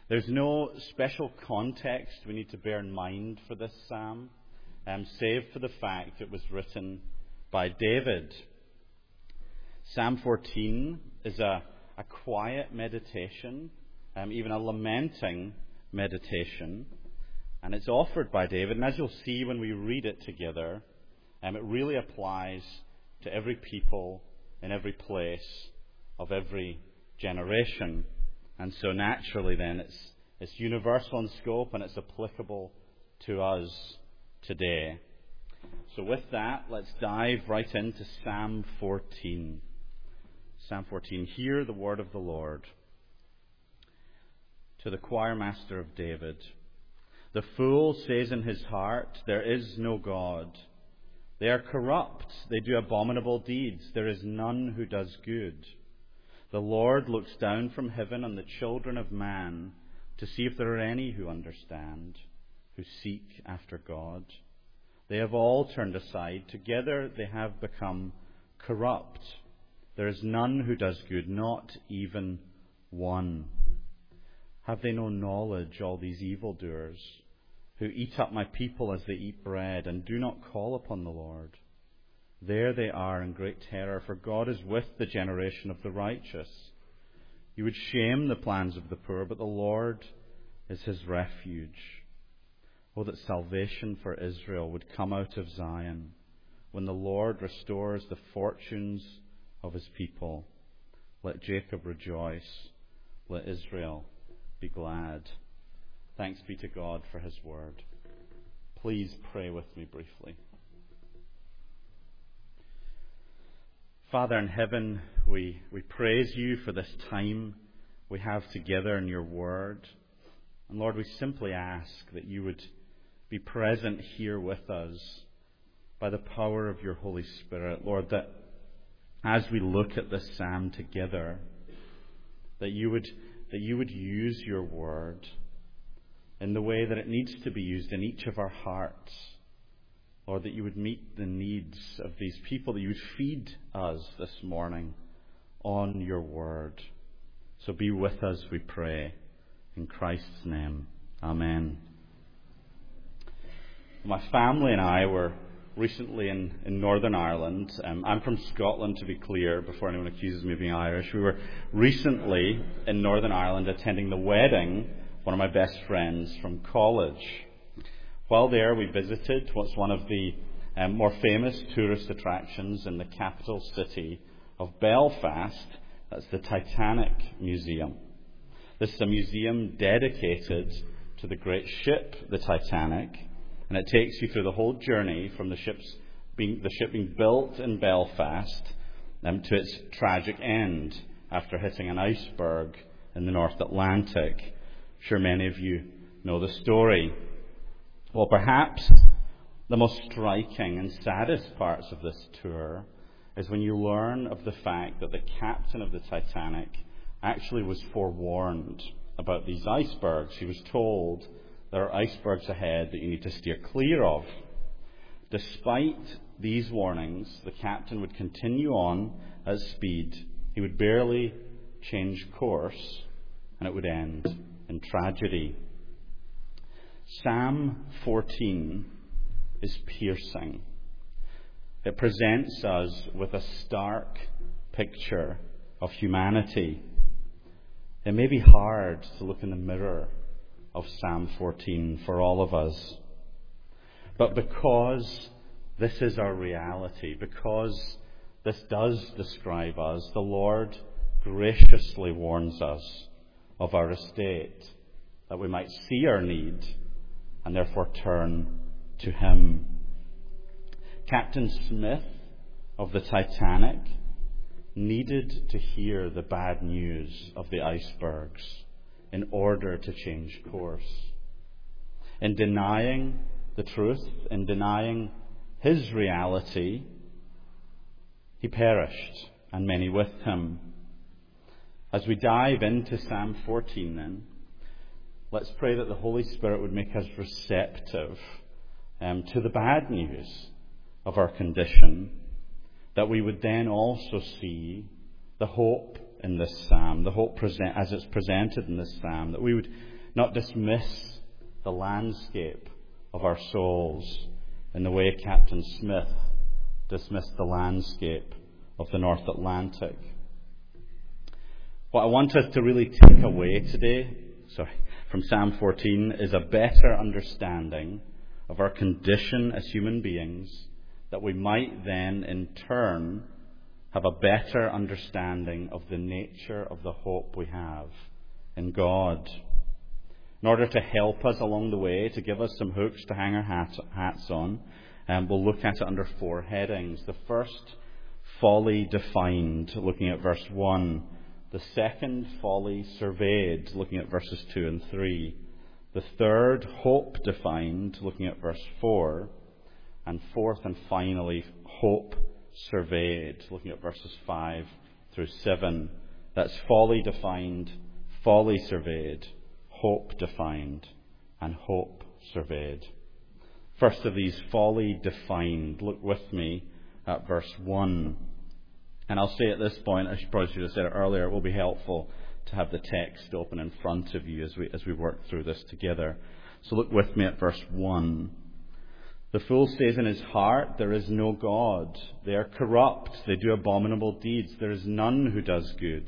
There's no special context we need to bear in mind for this psalm, save for the fact it was written by David. Psalm 14 is a quiet meditation, even a lamenting meditation, and it's offered by David. And as you'll see when we read it together, it really applies to every people in every place of every generation. And so naturally then it's universal in scope and it's applicable to us today. So with that, let's dive right into Psalm 14. Psalm 14, hear the word of the Lord. To the choir master of David, the fool says in his heart, there is no God. They are corrupt, they do abominable deeds, there is none who does good. The Lord looks down from heaven on the children of man to see if there are any who understand, who seek after God. They have all turned aside. Together they have become corrupt. There is none who does good, not even one. Have they no knowledge, all these evildoers, who eat up my people as they eat bread and do not call upon the Lord? There they are in great terror, for God is with the generation of the righteous. You would shame the plans of the poor, but the Lord is his refuge. Oh, that salvation for Israel would come out of Zion, when the Lord restores the fortunes of his people. Let Jacob rejoice, let Israel be glad. Thanks be to God for his word. Please pray with me briefly. Father in heaven, we praise you for this time we have together in your word. And Lord, we simply ask that you would be present here with us by the power of your Holy Spirit. Lord, that as we look at this psalm together, that you would use your word in the way that it needs to be used in each of our hearts. Lord, that you would meet the needs of these people, that you would feed us this morning on your word. So be with us, we pray, in Christ's name. Amen. My family and I were recently in Northern Ireland. I'm from Scotland, to be clear, before anyone accuses me of being Irish. We were recently in Northern Ireland attending the wedding of one of my best friends from college. While there, we visited what's one of the more famous tourist attractions in the capital city of Belfast. That's the Titanic Museum. This is a museum dedicated to the great ship, the Titanic, and it takes you through the whole journey from the ship being built in Belfast to its tragic end after hitting an iceberg in the North Atlantic. I'm sure many of you know the story. Well, perhaps the most striking and saddest parts of this tour is when you learn of the fact that the captain of the Titanic actually was forewarned about these icebergs. He was told there are icebergs ahead that you need to steer clear of. Despite these warnings, the captain would continue on at speed. He would barely change course, and it would end in tragedy. Psalm 14 is piercing. It presents us with a stark picture of humanity. It may be hard to look in the mirror of Psalm 14 for all of us. But because this is our reality, because this does describe us, the Lord graciously warns us of our estate, that we might see our need and therefore turn to him. Captain Smith of the Titanic needed to hear the bad news of the icebergs in order to change course. In denying the truth, in denying his reality, he perished, and many with him. As we dive into Psalm 14 then, let's pray that the Holy Spirit would make us receptive to the bad news of our condition, that we would then also see the hope in this psalm, the hope as it's presented in this psalm, that we would not dismiss the landscape of our souls in the way Captain Smith dismissed the landscape of the North Atlantic. What I want us to really take away today, from Psalm 14, is a better understanding of our condition as human beings, that we might then in turn have a better understanding of the nature of the hope we have in God. In order to help us along the way, to give us some hooks to hang our hats on, we'll look at it under 4 headings. The first, folly defined, looking at verse 1. The second, folly surveyed, looking at verses 2 and 3. The third, hope defined, looking at verse 4. And fourth and finally, hope surveyed, looking at verses 5 through 7. That's folly defined, folly surveyed, hope defined, and hope surveyed. First of these, folly defined. Look with me at verse 1. And I'll say at this point, I probably should have said it earlier, it will be helpful to have the text open in front of you as we work through this together. So look with me at verse 1. The fool says in his heart, there is no God. They are corrupt. They do abominable deeds. There is none who does good.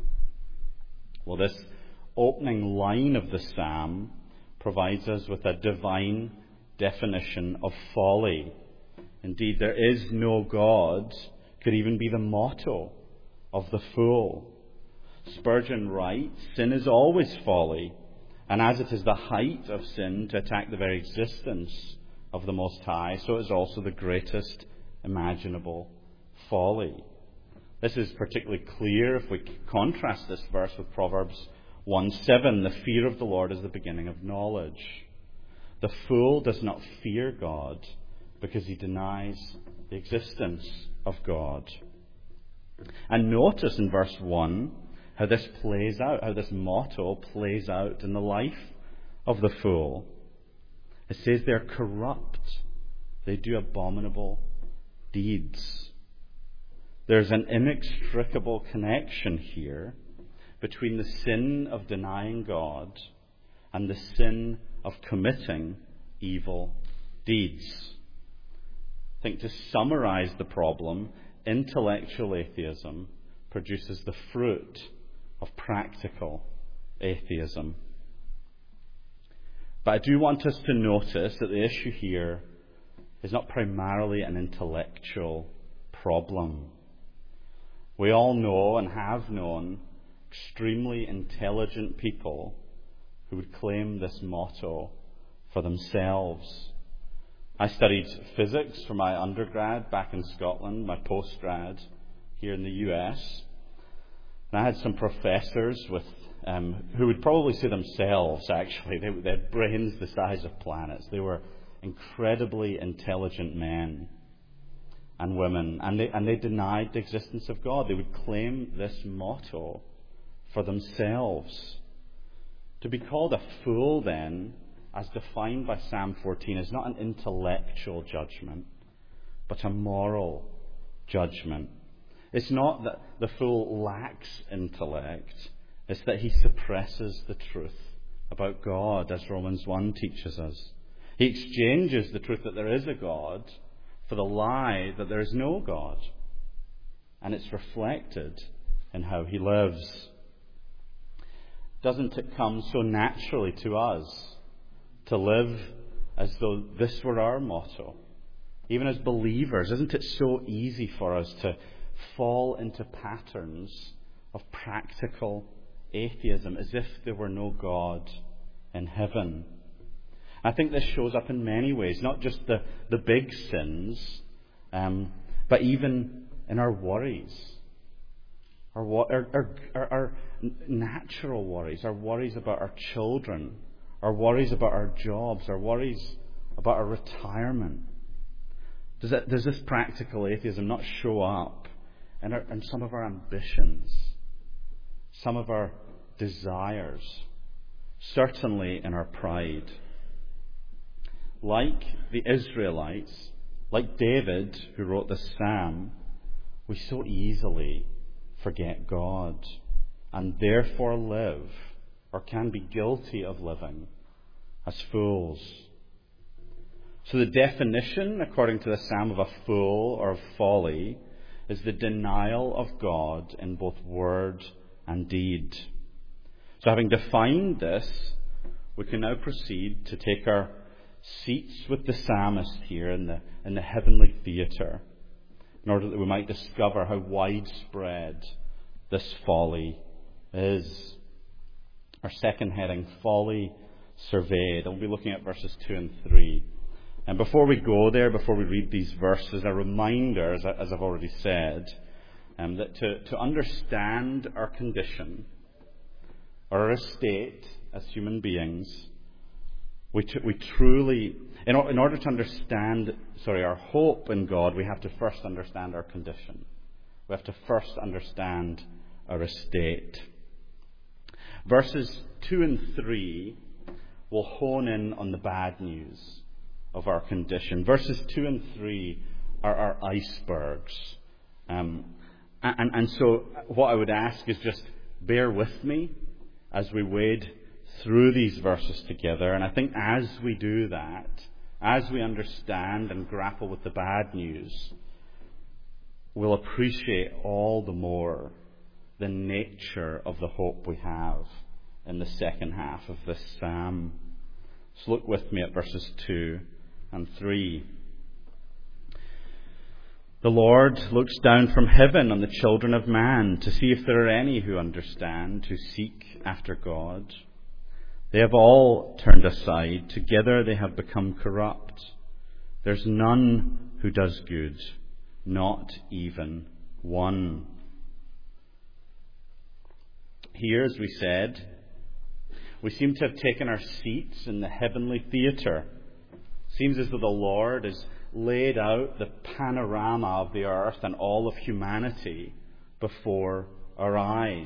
Well, this opening line of the psalm provides us with a divine definition of folly. Indeed, there is no God could even be the motto of the fool. Spurgeon writes, sin is always folly, and as it is the height of sin to attack the very existence of the Most High, so is also the greatest imaginable folly. This is particularly clear if we contrast this verse with Proverbs 1:7. The fear of the Lord is the beginning of knowledge. The fool does not fear God because he denies the existence of God. And notice in verse 1 how this plays out, how this motto plays out in the life of the fool. It says they're corrupt. They do abominable deeds. There's an inextricable connection here between the sin of denying God and the sin of committing evil deeds. I think to summarize the problem, intellectual atheism produces the fruit of practical atheism. But I do want us to notice that the issue here is not primarily an intellectual problem. We all know and have known extremely intelligent people who would claim this motto for themselves. I studied physics for my undergrad back in Scotland, my postgrad here in the US. And I had some professors who would probably say themselves, actually, they had brains the size of planets. They were incredibly intelligent men and women, and they denied the existence of God. They would claim this motto for themselves. To be called a fool, then, as defined by Psalm 14, is not an intellectual judgment, but a moral judgment. It's not that the fool lacks intellect, it's that he suppresses the truth about God, as Romans 1 teaches us. He exchanges the truth that there is a God for the lie that there is no God. And it's reflected in how he lives. Doesn't it come so naturally to us to live as though this were our motto? Even as believers, isn't it so easy for us to fall into patterns of practical atheism, as if there were no God in heaven? I think this shows up in many ways, not just the big sins, but even in our worries, our natural worries, our worries about our children, our worries about our jobs, our worries about our retirement. Does this practical atheism not show up in some of our ambitions, some of our desires, certainly in our pride? Like the Israelites, like David, who wrote this psalm, we so easily forget God and therefore live or can be guilty of living as fools. So the definition, according to the Psalm, of a fool or of folly is the denial of God in both word and deed. So having defined this, we can now proceed to take our seats with the psalmist here in the heavenly theatre, in order that we might discover how widespread this folly is. Our second heading, Folly Surveyed. I'll be looking at verses 2 and 3. And before we go there, before we read these verses, a reminder, as I've already said, that to understand our condition, or our estate as human beings, we truly, in order to understand, our hope in God, we have to first understand our condition. We have to first understand our estate. Verses 2 and 3 will hone in on the bad news of our condition. Verses 2 and 3 are our icebergs. And so what I would ask is just bear with me as we wade through these verses together. And I think as we do that, as we understand and grapple with the bad news, we'll appreciate all the more the nature of the hope we have in the second half of this psalm. So look with me at verses 2 and 3. The Lord looks down from heaven on the children of man to see if there are any who understand, who seek after God. They have all turned aside. Together they have become corrupt. There's none who does good, not even one. Here, as we said, we seem to have taken our seats in the heavenly theatre. Seems as though the Lord has laid out the panorama of the earth and all of humanity before our eyes.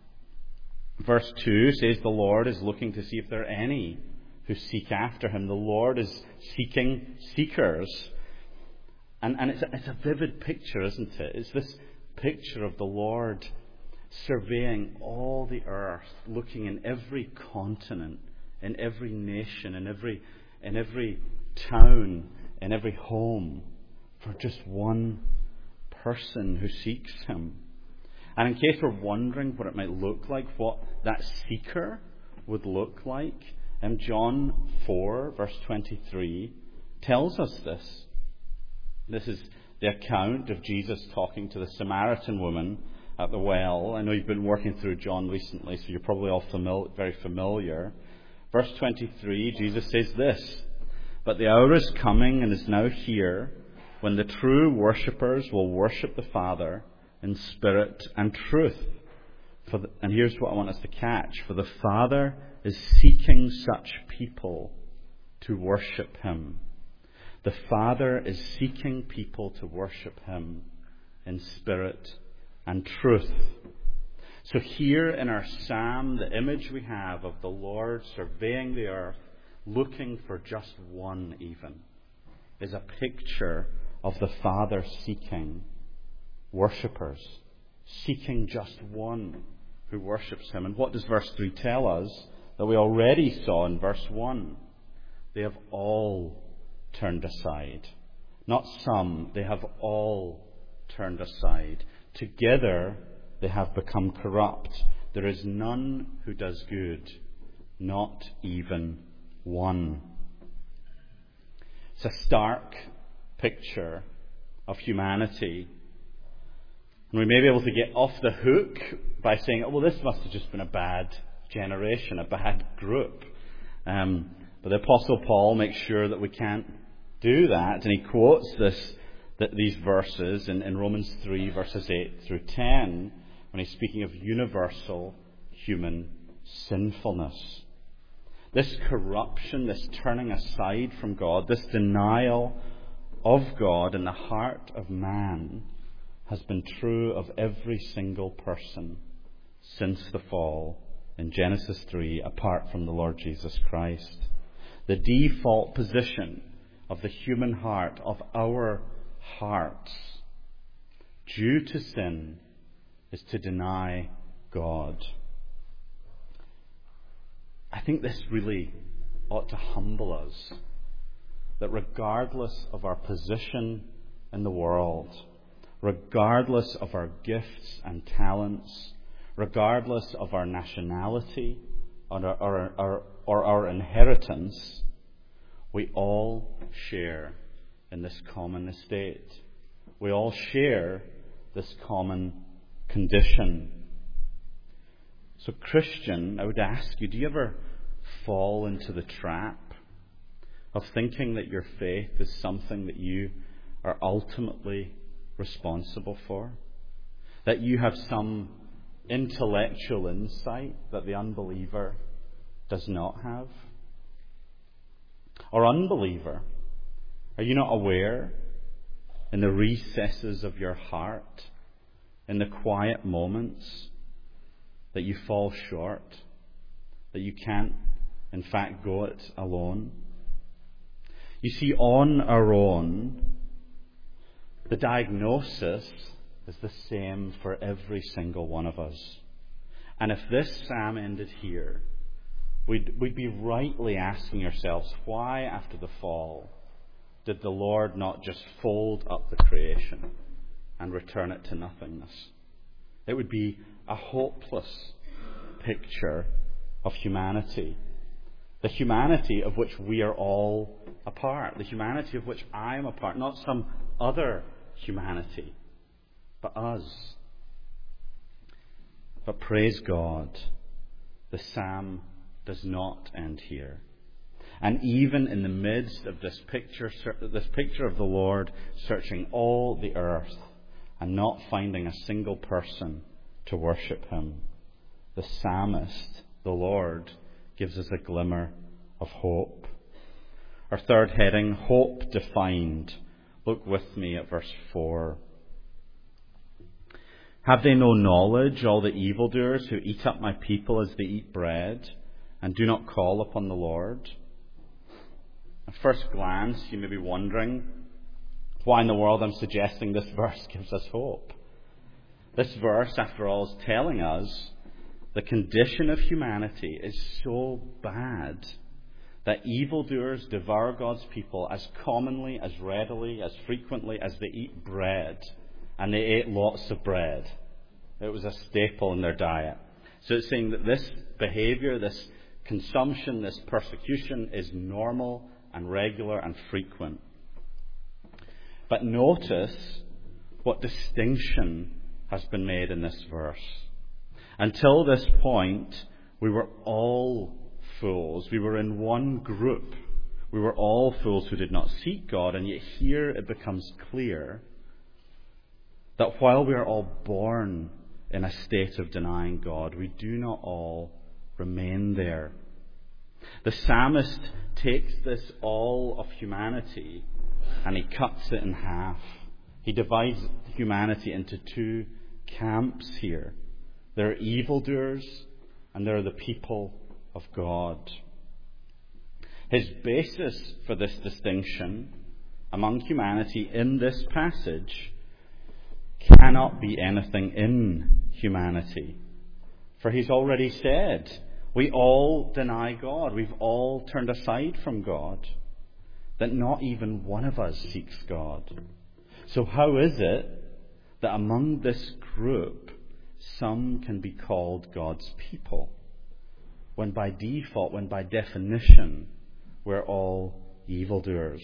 Verse 2 says the Lord is looking to see if there are any who seek after him. The Lord is seeking seekers. And it's a vivid picture, isn't it? It's this picture of the Lord surveying all the earth, looking in every continent, in every nation, in every town, in every home, for just one person who seeks him. And in case we're wondering what it might look like, what that seeker would look like, John 4, verse 23, tells us this. This is the account of Jesus talking to the Samaritan woman at the well. I know you've been working through John recently, so you're probably all very familiar. Verse 23, Jesus says this: "But the hour is coming and is now here, when the true worshippers will worship the Father in spirit and truth." And here's what I want us to catch. For the Father is seeking such people to worship him. The Father is seeking people to worship him in spirit and truth. So here in our psalm, the image we have of the Lord surveying the earth, looking for just one even, is a picture of the Father seeking worshippers, seeking just one who worships him. And what does verse 3 tell us that we already saw in verse 1? They have all turned aside. Not some, they have all turned aside. Together they have become corrupt. There is none who does good, not even one. It's a stark picture of humanity. And we may be able to get off the hook by saying, oh, well, this must have just been a bad generation, a bad group. But the Apostle Paul makes sure that we can't do that. And he quotes these verses in Romans 3, verses 8 through 10, when he's speaking of universal human sinfulness. This corruption, this turning aside from God, this denial of God in the heart of man has been true of every single person since the fall in Genesis 3, apart from the Lord Jesus Christ. The default position of the human heart, of our hearts, due to sin, is to deny God. I think this really ought to humble us. That regardless of our position in the world, regardless of our gifts and talents, regardless of our nationality or our inheritance, we all share in this common estate. We all share this common condition. So, Christian, I would ask you, do you ever fall into the trap of thinking that your faith is something that you are ultimately responsible for? That you have some intellectual insight that the unbeliever does not have? Or unbeliever, are you not aware in the recesses of your heart, in the quiet moments, that you fall short, that you can't, in fact, go it alone? You see, on our own, the diagnosis is the same for every single one of us. And if this psalm ended here, we'd be rightly asking ourselves, why after the fall did the Lord not just fold up the creation and return it to nothingness? It would be a hopeless picture of humanity. The humanity of which we are all a part. The humanity of which I am a part. Not some other humanity, but us. But praise God, the psalm does not end here. And even in the midst of this picture of the Lord searching all the earth and not finding a single person to worship him, the psalmist, the Lord, gives us a glimmer of hope. Our third heading, hope defined. Look with me at verse 4. Have they no knowledge, all the evildoers who eat up my people as they eat bread, and do not call upon the Lord? At first glance, you may be wondering why in the world I'm suggesting this verse gives us hope. This verse, after all, is telling us the condition of humanity is so bad that evildoers devour God's people as commonly, as readily, as frequently as they eat bread. And they ate lots of bread. It was a staple in their diet. So it's saying that this behavior, this consumption, this persecution is normal and regular and frequent. But notice what distinction has been made in this verse. Until this point, we were all fools. We were in one group. We were all fools who did not seek God, and yet here it becomes clear that while we are all born in a state of denying God, we do not all remain there. The psalmist takes this all of humanity and he cuts it in half. He divides humanity into two camps here. There are evildoers and there are the people of God. His basis for this distinction among humanity in this passage cannot be anything in humanity. For he's already said, we all deny God. We've all turned aside from God. That not even one of us seeks God. So how is it that among this group some can be called God's people, when by default, when by definition, we're all evildoers?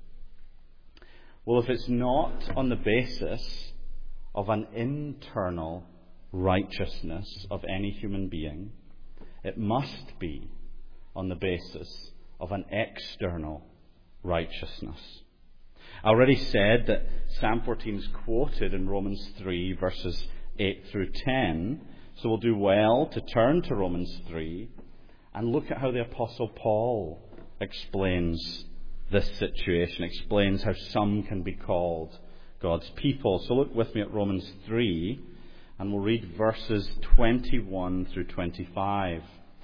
Well, if it's not on the basis of an internal righteousness of any human being, it must be on the basis of an external righteousness. I already said that Psalm 14 is quoted in Romans 3 verses 8 through 10, so we'll do well to turn to Romans 3 and look at how the Apostle Paul explains this situation, explains how some can be called God's people. So look with me at Romans 3, and we'll read verses 21 through 25.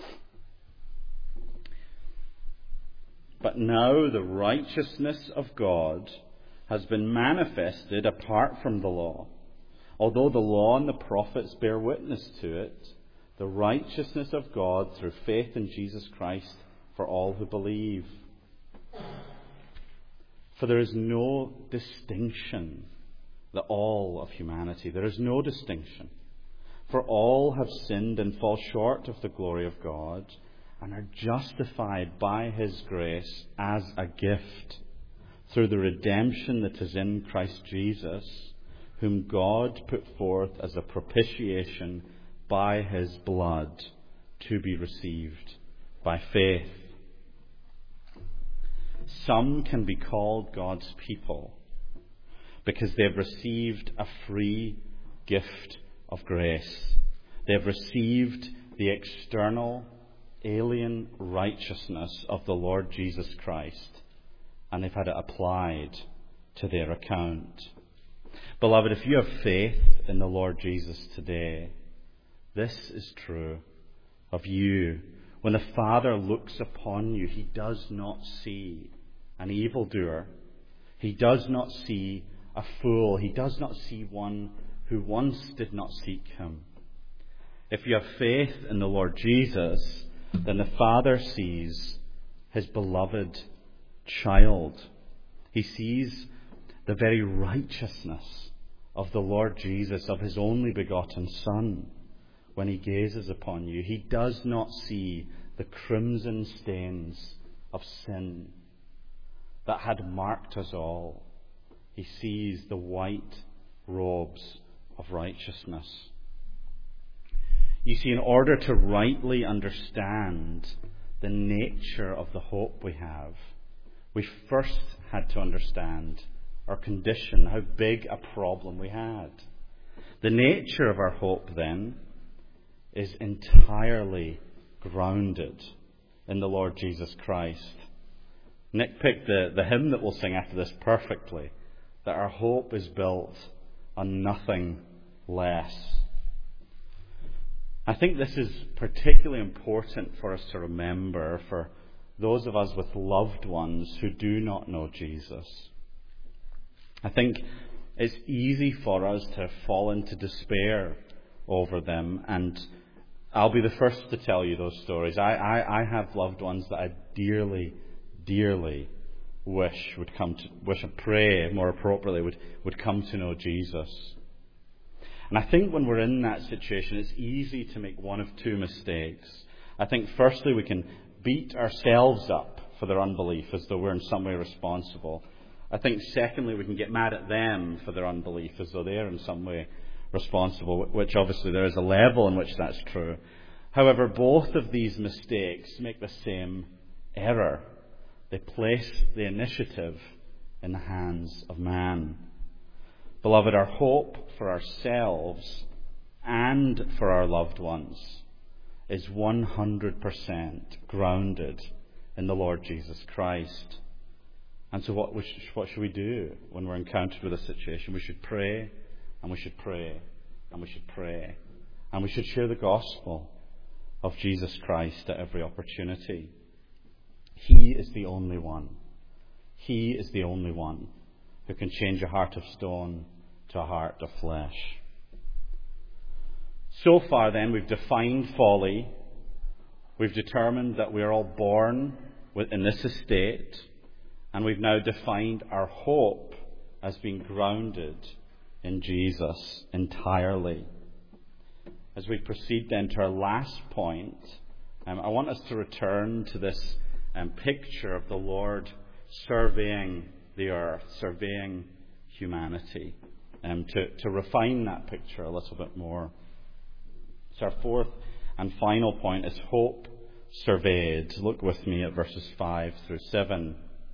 But now the righteousness of God has been manifested apart from the law. Although the law and the prophets bear witness to it, the righteousness of God through faith in Jesus Christ for all who believe. For there is no distinction, the all of humanity. There is no distinction. For all have sinned and fall short of the glory of God and are justified by His grace as a gift through the redemption that is in Christ Jesus, whom God put forth as a propitiation by His blood to be received by faith. Some can be called God's people because they've received a free gift of grace. They've received the external, alien righteousness of the Lord Jesus Christ, and they've had it applied to their account. Beloved, if you have faith in the Lord Jesus today, this is true of you. When the Father looks upon you, He does not see an evildoer. He does not see a fool. He does not see one who once did not seek Him. If you have faith in the Lord Jesus, then the Father sees His beloved child. He sees the very righteousness of the Lord Jesus, of His only begotten Son, when He gazes upon you. He does not see the crimson stains of sin that had marked us all. He sees the white robes of righteousness. You see, in order to rightly understand the nature of the hope we have, we first had to understand our condition, how big a problem we had. The nature of our hope, then, is entirely grounded in the Lord Jesus Christ. Nick picked the hymn that we'll sing after this perfectly, that our hope is built on nothing less. I think this is particularly important for us to remember for those of us with loved ones who do not know Jesus. I think it's easy for us to fall into despair over them, and I'll be the first to tell you those stories. I have loved ones that I dearly wish and pray more appropriately would come to know Jesus. And I think when we're in that situation, it's easy to make one of two mistakes. I think firstly we can beat ourselves up for their unbelief as though we're in some way responsible. I think secondly we can get mad at them for their unbelief as though they're in some way responsible, which obviously there is a level in which that's true. However, both of these mistakes make the same error. They place the initiative in the hands of man. Beloved, our hope for ourselves and for our loved ones is 100% grounded in the Lord Jesus Christ. And so what should we do when we're encountered with a situation? We should pray, and we should pray, and we should pray. And we should share the gospel of Jesus Christ at every opportunity. He is the only one. He is the only one who can change a heart of stone to a heart of flesh. So far then, we've defined folly. We've determined that we are all born in this estate. And we've now defined our hope as being grounded in Jesus entirely. As we proceed then to our last point, I want us to return to this picture of the Lord surveying the earth, surveying humanity, to refine that picture a little bit more. So our fourth and final point is hope surveyed. Look with me at verses 5 through 7.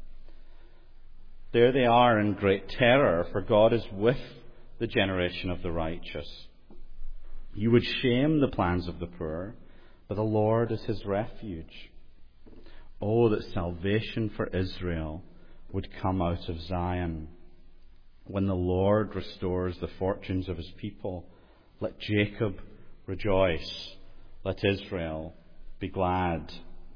There they are in great terror, for God is with the generation of the righteous. You would shame the plans of the poor, but the Lord is his refuge. Oh, that salvation for Israel would come out of Zion. When the Lord restores the fortunes of his people, let Jacob rejoice, let Israel be glad.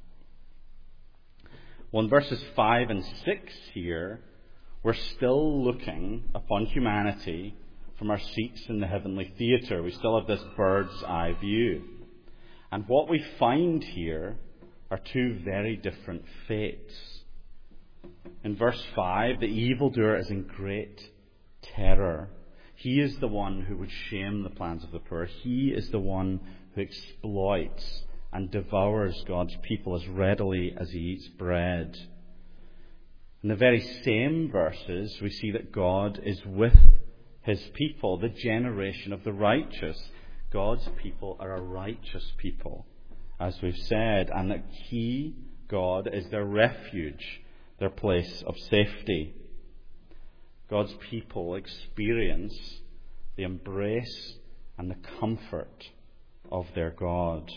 Well, in verses 5 and 6 here, we're still looking upon humanity from our seats in the heavenly theatre. We still have this bird's eye view. And what we find here are two very different fates. In verse 5, the evildoer is in great terror. He is the one who would shame the plans of the poor. He is the one who exploits and devours God's people as readily as he eats bread. In the very same verses, we see that God is with his people, the generation of the righteous. God's people are a righteous people, as we've said, and that he, God, is their refuge, their place of safety. God's people experience the embrace and the comfort of their God.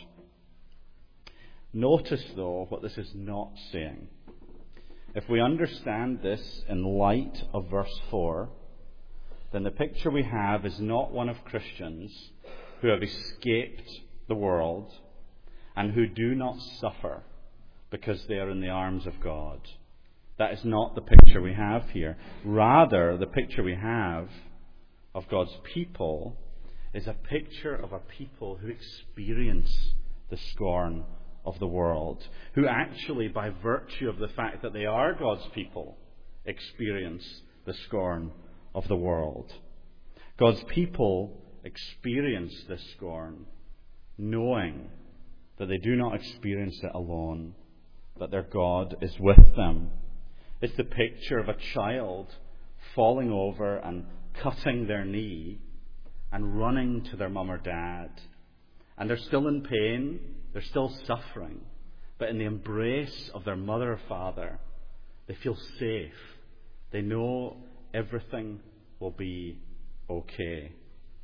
Notice, though, what this is not saying. If we understand this in light of verse 4, then the picture we have is not one of Christians who have escaped the world and who do not suffer because they are in the arms of God. That is not the picture we have here. Rather, the picture we have of God's people is a picture of a people who experience the scorn of the world, who actually, by virtue of the fact that they are God's people, experience the scorn of the world. God's people experience this scorn, knowing that they do not experience it alone, but their God is with them. It's the picture of a child falling over and cutting their knee and running to their mum or dad. And they're still in pain, they're still suffering, but in the embrace of their mother or father, they feel safe. They know everything will be okay.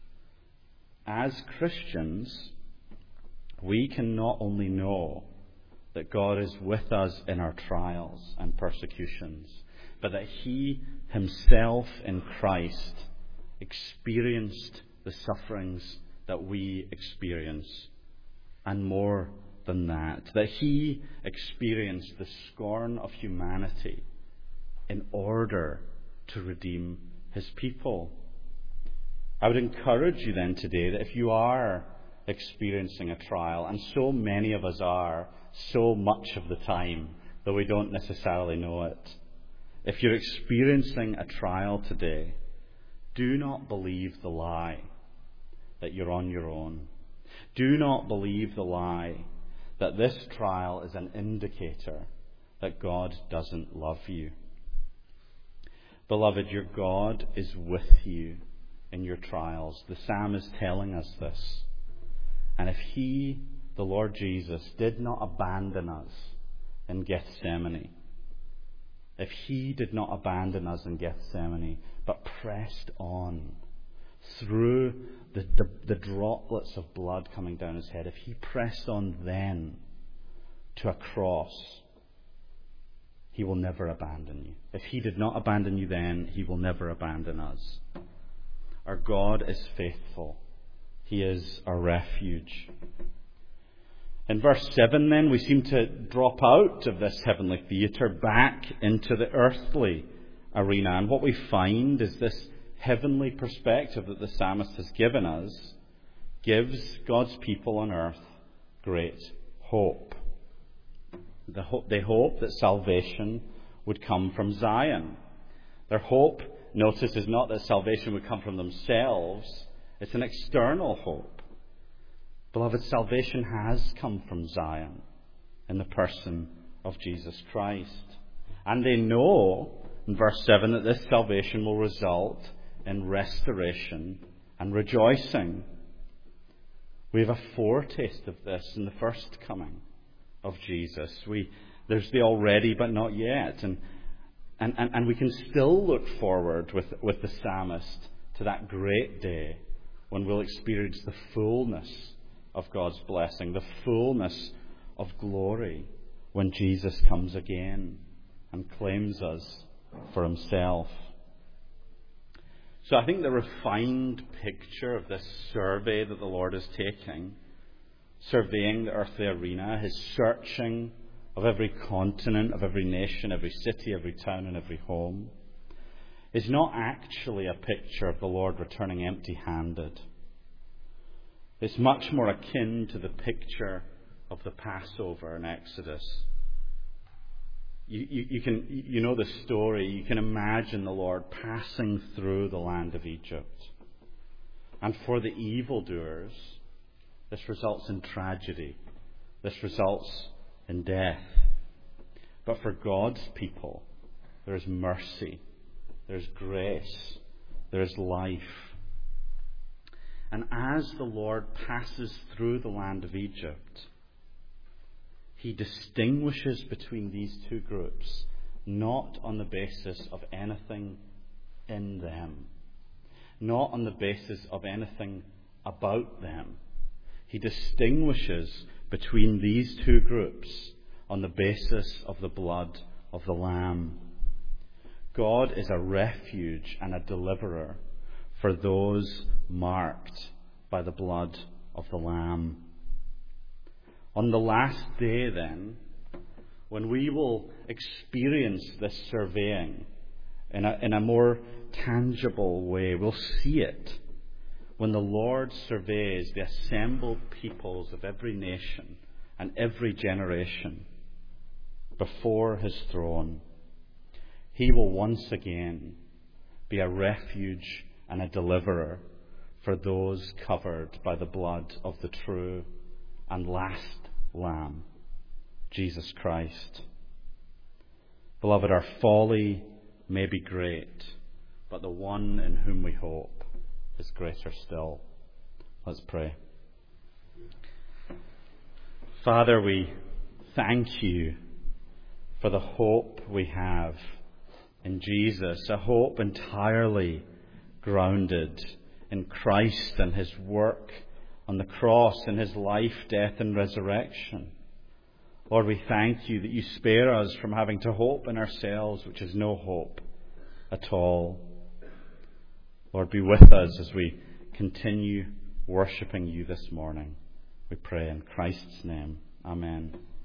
As Christians, we can not only know that God is with us in our trials and persecutions, but that he himself in Christ experienced the sufferings that we experience, and more than that he experienced the scorn of humanity in order to redeem his people. I would encourage you then today that if you are experiencing a trial, and so many of us are so much of the time, though we don't necessarily know it, if you're experiencing a trial today, do not believe the lie that you're on your own. Do not believe the lie that this trial is an indicator that God doesn't love you. Beloved, your God is with you in your trials. The psalm is telling us this. And if he, the Lord Jesus, did not abandon us in Gethsemane, if he did not abandon us in Gethsemane, but pressed on through the droplets of blood coming down his head, if he pressed on then to a cross, he will never abandon you. If he did not abandon you then, he will never abandon us. Our God is faithful. He is our refuge. In verse 7 then, we seem to drop out of this heavenly theatre back into the earthly arena. And what we find is this heavenly perspective that the psalmist has given us gives God's people on earth great hope. They hope that salvation would come from Zion. Their hope, notice, is not that salvation would come from themselves. It's an external hope. Beloved, salvation has come from Zion in the person of Jesus Christ. And they know, in verse 7, that this salvation will result in restoration and rejoicing. We have a foretaste of this in the first coming of Jesus. There's the already but not yet. And we can still look forward with the psalmist to that great day when we'll experience the fullness of God's blessing, the fullness of glory when Jesus comes again and claims us for himself. So I think the refined picture of this survey that the Lord is taking, surveying the earthly arena, his searching of every continent, of every nation, every city, every town and every home, is not actually a picture of the Lord returning empty-handed. It's much more akin to the picture of the Passover in Exodus. You know the story. You can imagine the Lord passing through the land of Egypt. And for the evildoers, this results in tragedy. This results in death. But for God's people, there is mercy, there is grace, there is life. And as the Lord passes through the land of Egypt, He distinguishes between these two groups, not on the basis of anything in them, not on the basis of anything about them. He distinguishes between these two groups on the basis of the blood of the Lamb. God is a refuge and a deliverer for those marked by the blood of the Lamb. On the last day, then, when we will experience this surveying in a more tangible way, we'll see it when the Lord surveys the assembled peoples of every nation and every generation before His throne. He will once again be a refuge and a deliverer for those covered by the blood of the true and last Lamb, Jesus Christ. Beloved, our folly may be great, but the one in whom we hope is greater still. Let's pray. Father, we thank You for the hope we have in Jesus, a hope entirely grounded in Christ and His work on the cross, and His life, death and resurrection. Lord, we thank You that You spare us from having to hope in ourselves, which is no hope at all. Lord, be with us as we continue worshipping You this morning. We pray in Christ's name. Amen.